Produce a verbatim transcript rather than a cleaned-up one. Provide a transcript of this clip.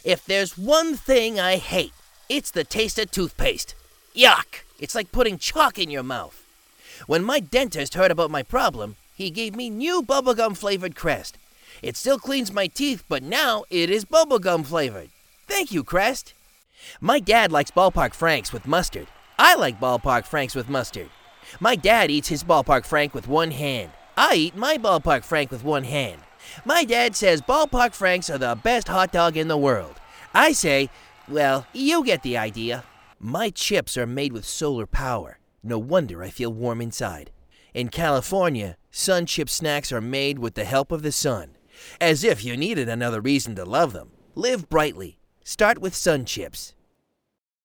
If there's one thing I hate, it's the taste of toothpaste. Yuck! It's like putting chalk in your mouth. When my dentist heard about my problem, he gave me new bubblegum flavored Crest. It still cleans my teeth, but now it is bubblegum flavored. Thank you, Crest. My dad likes Ballpark Franks with mustard. I like Ballpark Franks with mustard. My dad eats his Ballpark Frank with one hand. I eat my Ballpark Frank with one hand. My dad says Ballpark Franks are the best hot dog in the world. I say, well, you get the idea. My chips are made with solar power. No wonder I feel warm inside. In California, Sun Chip snacks are made with the help of the sun. As if you needed another reason to love them. Live brightly. Start with Sun Chips.